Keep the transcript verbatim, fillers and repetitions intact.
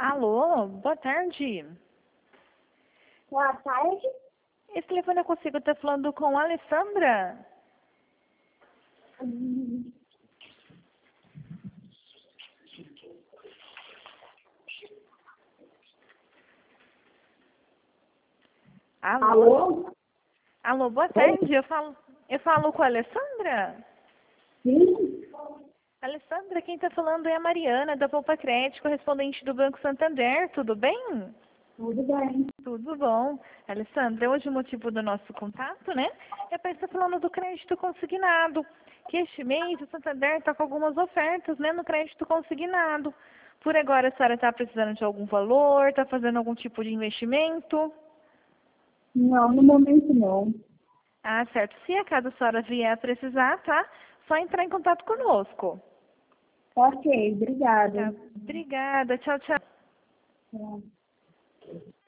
Alô, boa tarde. Boa tarde. Esse telefone eu consigo estar falando com a Alessandra? Hum, Alô? Alô? Alô, boa tarde. Eu falo, eu falo com a Alessandra? Sim? Alessandra, quem está falando é a Mariana, da Poupa Crédito, correspondente do Banco Santander. Tudo bem? Tudo bem. Tudo bom. Alessandra, hoje o motivo do nosso contato, né, é para estar falando do crédito consignado, que este mês o Santander está com algumas ofertas, né, no crédito consignado. Por agora, a senhora está precisando de algum valor, está fazendo algum tipo de investimento? Não, no momento não. Ah, certo. Se acaso a senhora vier a precisar, tá? Só entrar em contato conosco. Ok, obrigada. Tá? Obrigada. Tchau, tchau. Tchau.